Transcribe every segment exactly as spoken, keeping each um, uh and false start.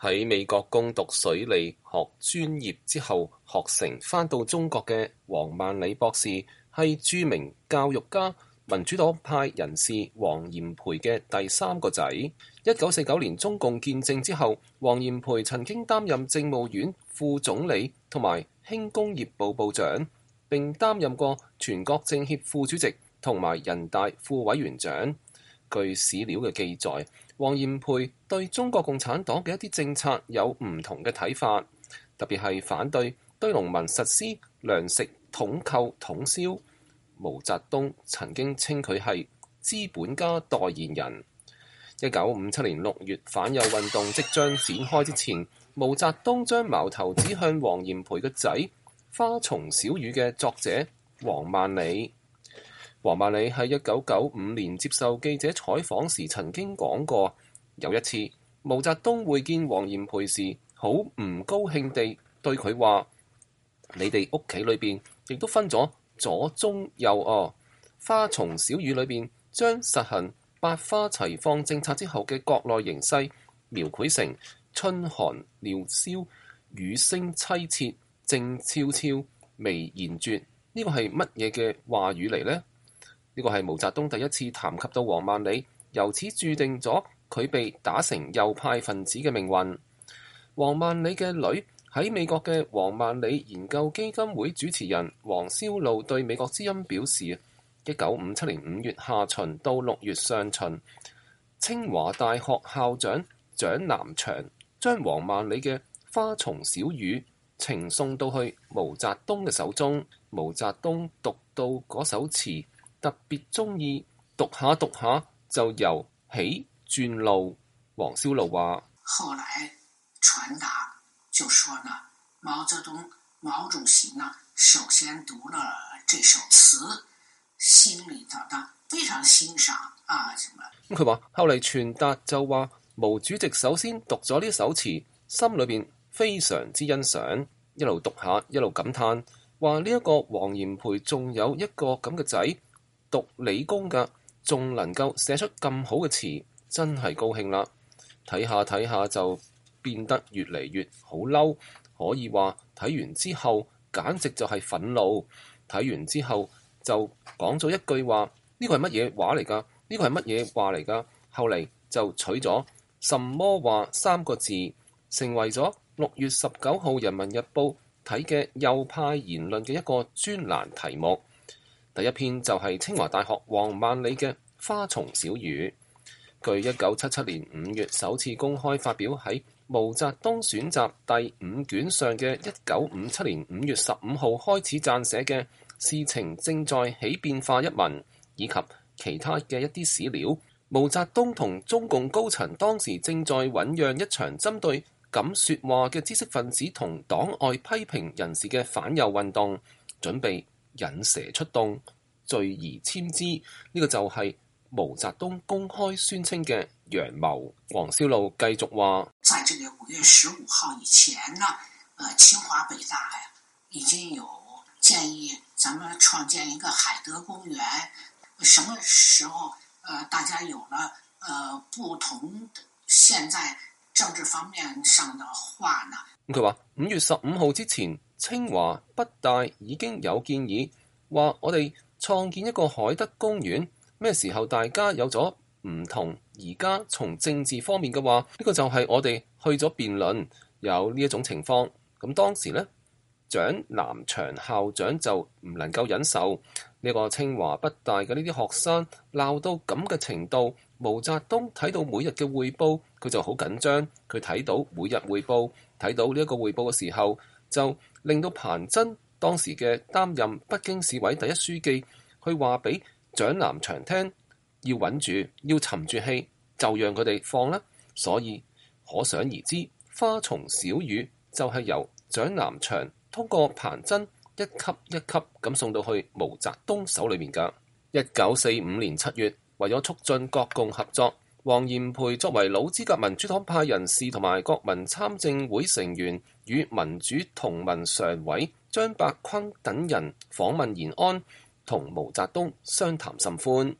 喺美國攻讀水利學專業之後學成，返到中國嘅黃萬里博士係著名教育家、民主黨派人士黃炎培嘅第三個仔。一九四九年中共建政之後，黃炎培曾經擔任政務院副總理同埋輕工業部部長，並擔任過全國政協副主席同埋人大副委員長。據史料嘅記載，黃炎培對中國共產黨嘅一啲政策有唔同嘅睇法，特別係反對對農民實施糧食統購統銷。毛澤東曾經稱佢係資本家代言人。一九五七年六月，反右運動即將展開之前，毛澤東將矛頭指向黃炎培嘅仔《花叢小雨》嘅作者黃萬里。黃萬里喺一九九五年接受記者採訪時曾經講過，有一次毛澤東會見黃炎培時，好唔高興地對佢話：你哋屋企裏邊亦都分咗左中右哦。花叢小雨裏邊將實行百花齊放政策之後嘅國內形勢描繪成春寒料峭、雨聲淒切、靜悄悄、微言絕。呢個係乜嘢嘅話語嚟呢？呢個係毛澤東第一次談及到黃萬里，由此注定咗佢被打成右派分子嘅命運。黃萬里嘅女喺美國嘅黃萬里研究基金會主持人黃蕭路對美國之音表示，一九五七年五月下旬到六月上旬，清華大學校長蔣南翔將黃萬里嘅《花叢小雨》呈送到去毛澤東嘅手中。毛澤東讀到嗰首詞，特別中意，讀下讀下就由喜轉怒。黃蕭路話： 後來傳達就說呢，毛澤東毛主席呢，首先讀了這首詞，心裏頭呢非常欣賞啊什麼。 咁佢話後嚟傳達就話，毛主席首先讀咗呢首詞，心裏邊非常之欣賞，一路讀下一路感嘆，話呢一個黃炎培仲有一個咁嘅仔。讀理工㗎，仲能夠寫出咁好嘅詞，真係高興啦！睇下睇下就變得越嚟越好嬲，可以話睇完之後簡直就係憤怒。睇完之後就講咗一句話：呢個係乜嘢話嚟㗎？呢個係乜嘢話嚟㗎？後嚟就取咗什麼話三個字，成為咗六月十九號《人民日報》睇嘅右派言論嘅一個專欄題目。第一篇就係清華大學黃萬里嘅《花叢小雨》，據一九七七年五月首次公開發表喺毛澤東選集第五卷上嘅一九五七年五月十五號開始撰寫嘅《事情正在起變化》一文，以及其他嘅一啲史料。毛澤東同中共高層當時正在醞釀一場針對敢說話嘅知識分子同黨外批評人士嘅反右運動，準備引蛇出洞，聚而簽之。呢、這個就係毛澤東公開宣稱嘅陽謀。黃蕭路繼續話： 在這個五月十五號以前呢，呃，清華北大呀已經有建議，咱們創建一個海德公園。什麼時候，呃，大家有了，呃，不同的現在政治方面上的話呢？ 佢話五月十五號之前，清華北大已經有建議，話我哋創建一個海德公園。咩時候大家有咗唔同，而家從政治方面嘅話，呢、這個就係我哋去咗辯論，有呢一種情況。咁當時呢，蔣南翔校長就唔能夠忍受呢個清華北大嘅呢啲學生鬧到咁嘅程度。毛澤東睇到每日嘅匯報，佢就好緊張。佢睇到每日匯報，睇到呢一個匯報嘅時候，就令到彭真當時嘅擔任北京市委第一書記，去話俾蔣南翔聽，要穩住，要沉住氣，就讓佢哋放啦。所以可想而知，花叢小雨就係由蔣南翔通過彭真一級一級咁送到去毛澤東手裏面㗎。一九四五年七月，為咗促進國共合作，黃炎培作為老資格民主黨派人士同埋國民參政會成員，與民主同盟常委張伯鈞等人訪問延安，同毛澤東相談甚歡。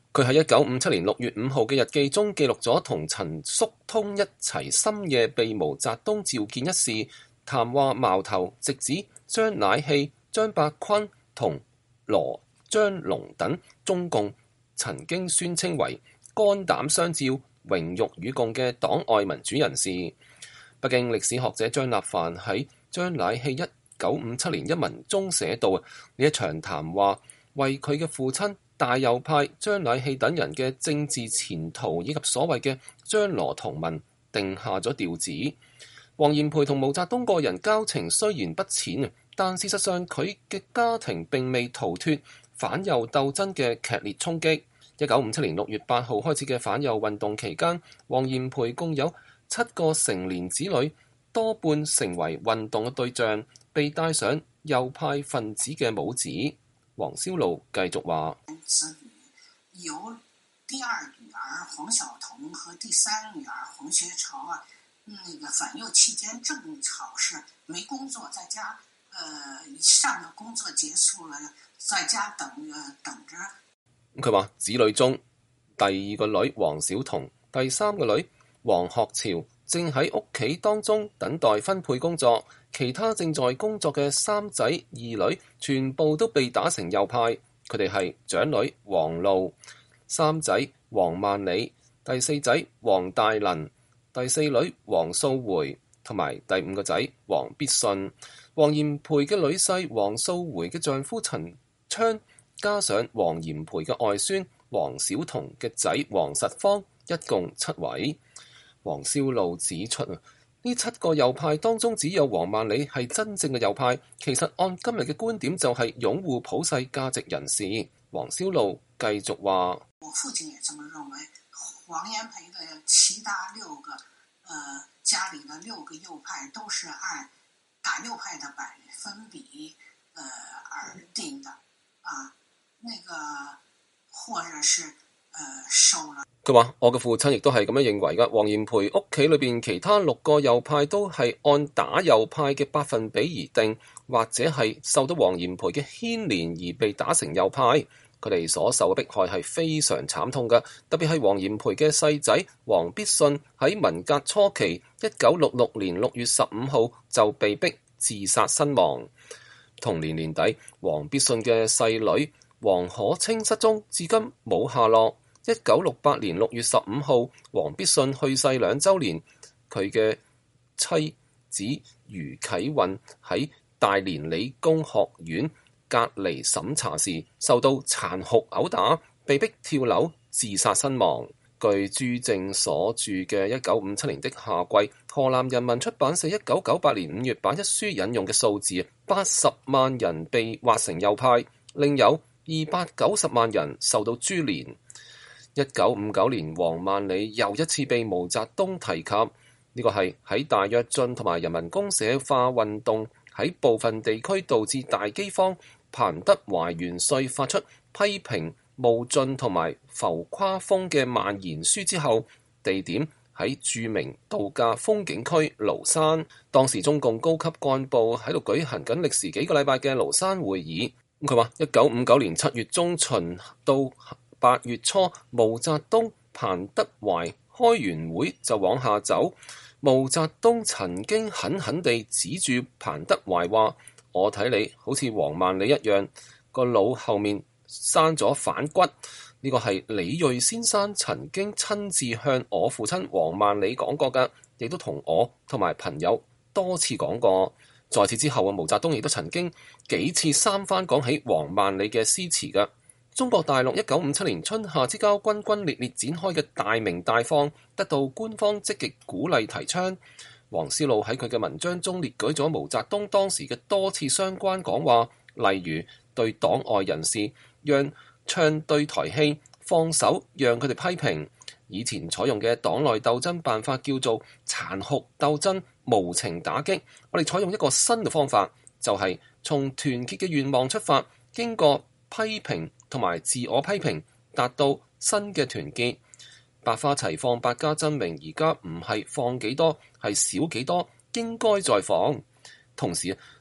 佢喺一九五七年六月五號嘅日記中記錄咗同陳叔通一齊深夜被毛澤東召見一事，談話矛頭直指張乃器、張伯鈞同羅張龍等中共曾經宣稱為肝膽相照、榮辱與共嘅黨外民主人士。北京歷史學者張立凡喺張乃器一九五七年一文中寫道：呢一場談話為佢嘅父親大右派張乃器等人嘅政治前途以及所謂嘅張羅同盟定下咗調子。黃炎培同毛澤東個人交情雖然不淺，但事實上佢嘅家庭並未逃脫反右鬥爭嘅劇烈衝擊。一九五七年六月八號開始嘅反右運動期間，黃炎培共有七個成年子女，多半成為運動嘅對象，被戴上右派分子嘅帽子。黃蕭路繼續話： 子女由第二女兒黃曉彤和第三女兒黃學潮啊，那個反右期間正好是沒工作，在家，呃，上個工作結束了，在家等等着。 佢話子女中第二個女黃曉彤、第三個女黃學潮正喺屋企當中等待分配工作，其他正在工作嘅三仔二女全部都被打成右派。佢哋係長女黃露、三仔黃萬里、第四仔黃大能、第四女黃素回同埋第五個仔黃必信。黃炎培嘅女婿黃素回嘅丈夫陳昌，加上黃炎培嘅外孫黃曉彤嘅仔黃實芳，一共七位。黃蕭路指出啊，呢七個右派當中只有黃萬里係真正嘅右派，其實按今日嘅觀點就係擁護普世價值人士。黃蕭路繼續話： 我父親也這麼認為，黃炎培的其他六個，呃，家裏的六個右派都是按打右派的百分比，呃，而定的，啊，那個或者是，呃，收了。 佢話：我嘅父親亦都係咁樣認為㗎。黃炎培屋企裏邊其他六個右派都係按打右派嘅百分比而定，或者係受到黃炎培嘅牽連而被打成右派。佢哋所受嘅迫害係非常慘痛㗎，特別係黃炎培嘅細仔黃必信喺文革初期，一九六六年六月十五號就被逼自殺身亡。同年年底，黃必信嘅細女黃可清失蹤，至今冇下落。一九六八年六月十五號，黃必信去世兩週年，佢嘅妻子余啟運喺大連理工學院隔離審查時受到殘酷毆打，被逼跳樓自殺身亡。據朱正所著嘅一九五七年的夏季，河南人民出版社一九九八年五月版一書引用嘅數字，八十萬人被劃成右派，另有二百九十萬人受到株連。一九五九年，黃萬里又一次被毛澤東提及，呢個係喺大躍進同埋人民公社化運動喺部分地區導致大饑荒，彭德懷元帥發出批評冒進同埋浮誇風嘅蔓延書之後，地點喺著名度假風景區廬山。當時中共高級幹部喺度舉行緊歷時幾個禮拜嘅廬山會議。佢話：一九五九年七月中旬到八月初，毛澤東、彭德懷開完會就往下走。毛澤東曾經狠狠地指住彭德懷話：我睇你好似黃萬里一樣，個腦後面生咗反骨。呢個係李銳先生曾經親自向我父親黃萬里講過㗎，亦都同我同埋朋友多次講過。在此之後啊，毛澤東亦都曾經幾次三番講起黃萬里嘅詩詞㗎。中國大陸一九五七年春夏之交轟轟烈烈展開嘅大鳴大放，得到官方積極鼓勵提倡。黃思路喺佢嘅文章中列舉咗毛澤東當時嘅多次相關講話，例如對黨外人士讓唱對台戲，放手讓佢哋批評。以前採用嘅黨內鬥爭辦法叫做殘酷鬥爭、無情打擊，我哋採用一個新嘅方法，就係、是、從團結嘅願望出發，經過批評同埋自我批評，達到新嘅團結。百花齊放，百家爭鳴，而家唔係放幾多，係少幾多，應該再放。同時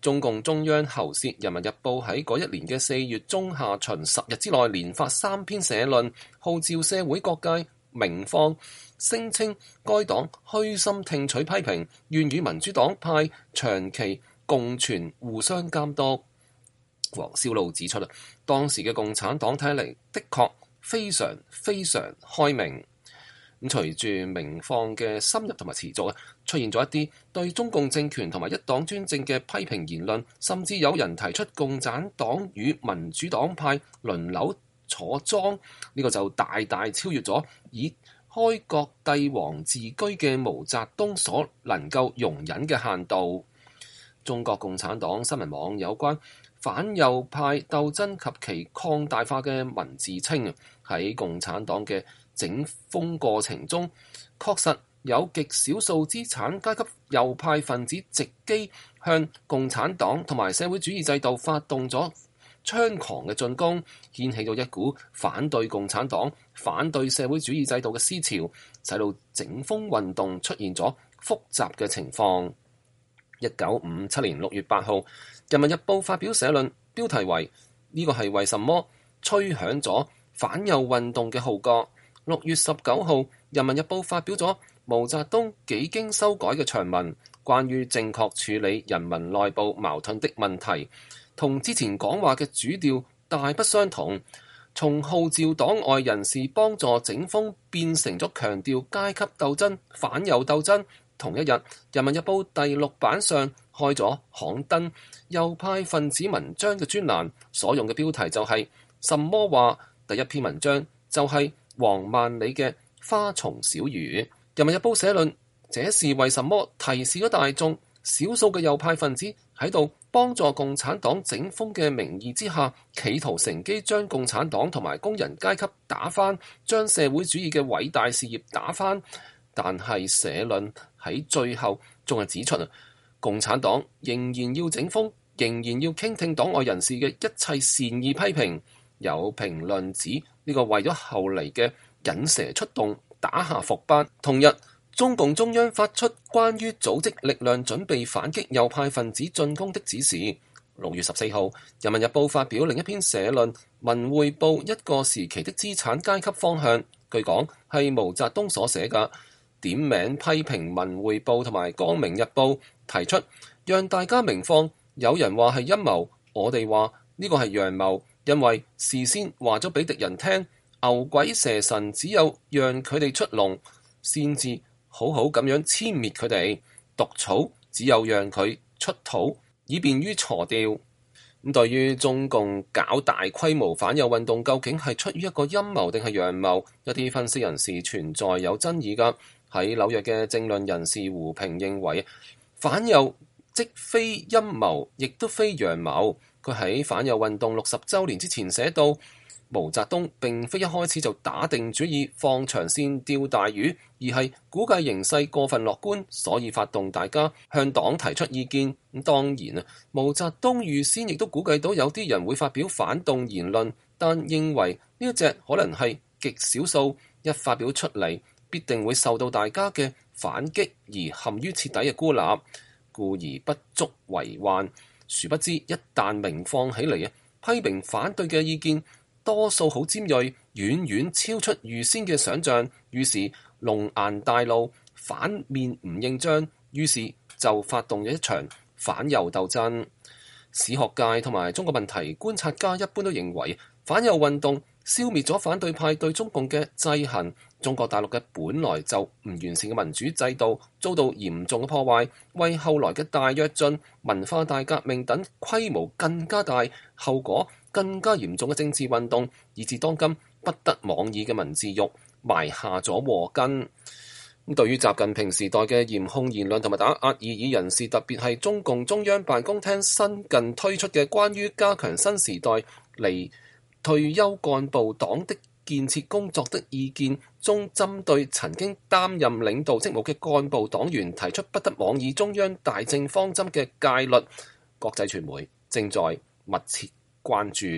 中共中央喉舌《人民日報》喺嗰一年嘅四月中下旬十日之內連發三篇社論，號召社會各界鳴放，聲稱該黨虛心聽取批評，願與民主黨派長期共存互相監督。黃紹祿指出啦，當時嘅共產黨睇嚟的確非常非常開明。咁隨住鳴放嘅深入同埋持續啊，出現咗一啲對中共政權同埋一黨專政嘅批評言論，甚至有人提出共產黨與民主黨派輪流坐莊，呢、這個就大大超越咗以開國帝王自居嘅毛澤東所能夠容忍嘅限度。中國共產黨新聞網有關反右派鬥爭及其擴大化嘅文字稱，喺共產黨嘅整風過程中，確實有極少數資產階級右派分子藉機向共產黨同埋社會主義制度發動咗猖狂嘅進攻，掀起咗一股反對共產黨、反對社會主義制度嘅思潮，使到整風運動出現咗複雜嘅情況。一九五七年六月八號，《人民日報》發表社論，標題為呢、這個係為什麼吹響咗反右運動嘅號角。六月十九號，《人民日報》發表咗毛澤東幾經修改嘅長文，關於正確處理人民內部矛盾的問題，同之前講話嘅主調大不相同，從號召黨外人士幫助整風變成咗強調階級鬥爭、反右鬥爭。同一日，《人民日報》第六版上開咗刊登右派分子文章嘅專欄，所用嘅標題就係、是、什麼話。第一篇文章就係王萬里嘅花叢小魚。《人民日報》社論，這是為什麼提示咗大眾，少數嘅右派分子喺度幫助共產黨整風嘅名義之下，企圖乘機將共產黨同埋工人階級打翻，將社會主義嘅偉大事業打翻。但係社論喺最後仲係指出啊，共產黨仍然要整風，仍然要傾聽黨外人士嘅一切善意批評。有評論指呢個為咗後嚟嘅引蛇出洞打下伏筆。同日，中共中央發出關於組織力量準備反擊右派分子進攻的指示。六月十四號，《人民日報》發表另一篇社論《文匯報一個時期的資產階級方向》，據講係毛澤東所寫㗎。點名批評《文匯報》同埋《光明日報》，提出讓大家鳴放。有人話係陰謀，我哋話呢個係陽謀，因為事先話咗俾敵人聽，牛鬼蛇神只有讓佢哋出籠，先至好好咁樣殲滅佢哋；毒草只有讓佢出土，以便於鋤掉。咁對於中共搞大規模反右運動，究竟係出於一個陰謀定係陽謀？一啲分析人士存在有爭議㗎。喺紐約嘅政論人士胡平認為，反右即非陰謀，亦都非陽謀。佢喺反右運動六十週年之前寫到，毛澤東並非一開始就打定主意放長線釣大魚，而係估計形勢過分樂觀，所以發動大家向黨提出意見。咁當然啊，毛澤東預先亦都估計到有啲人會發表反動言論，但認為呢一隻可能係極少數，一發表出嚟，必定會受到大家嘅反擊而陷於徹底嘅孤立，故而不足為患。殊不知一旦鳴放起嚟啊，批評反對嘅意見多數好尖鋭，遠遠超出預先嘅想像，於是龍顏大怒，反面唔認賬，於是就發動咗一場反右鬥爭。史學界同埋中國問題觀察家一般都認為，反右運動消滅咗反對派對中共嘅制衡，中國大陸嘅本來就唔完善嘅民主制度遭到嚴重嘅破壞，為後來嘅大躍進、文化大革命等規模更加大、後果更加嚴重嘅政治運動，以至當今不得妄議嘅文字獄埋下咗禍根。咁對於習近平時代嘅嚴控言論同埋打壓異議人士，特別係中共中央辦公廳新近推出嘅關於加強新時代離退休幹部黨的建設工作的意見中，針對曾經擔任領導職務嘅幹部黨員提出不得妄議中央大政方針嘅戒律，國際傳媒正在密切關注。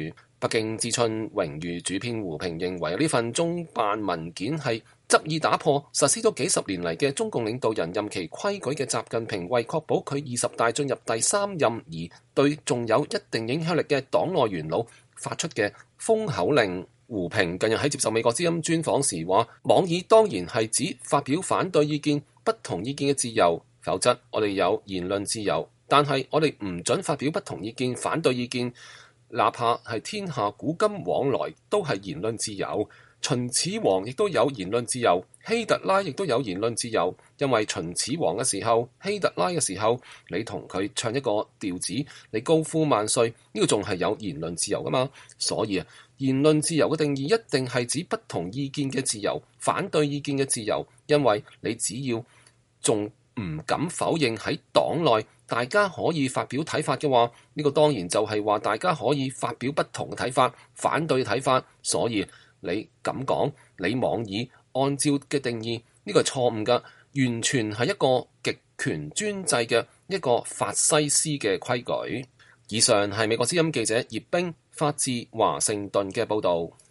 北京之春榮譽主編胡平認為呢份中辦文件係執意打破實施咗幾十年嚟嘅中共領導人任期規矩嘅習近平為確保佢二十大進入第三任而對仲有一定影響力嘅黨內元老發出嘅封口令。胡平近日喺接受美國之音專訪時話，網議當然係指發表反對意見、不同意見嘅自由，否則我哋有言論自由，但係我哋唔准發表不同意見、反對意見。哪怕係天下古今往來都係言論自由，秦始皇亦都有言論自由，希特拉亦都有言論自由。因為秦始皇嘅時候，希特拉嘅時候，你同佢唱一個調子，你高呼萬歲，呢個仲係有言論自由噶嘛？所以啊，言論自由嘅定義一定係指不同意見嘅自由、反對意見嘅自由。因為你只要仲唔敢否認喺黨內大家可以發表睇法嘅話，呢個當然就係話大家可以發表不同嘅睇法、反對睇法。所以你咁講，你網議按照嘅定義，呢個係錯誤㗎，完全係一個極權專制嘅一個法西斯嘅規矩。以上係美國之音記者葉冰發自華盛頓嘅報導。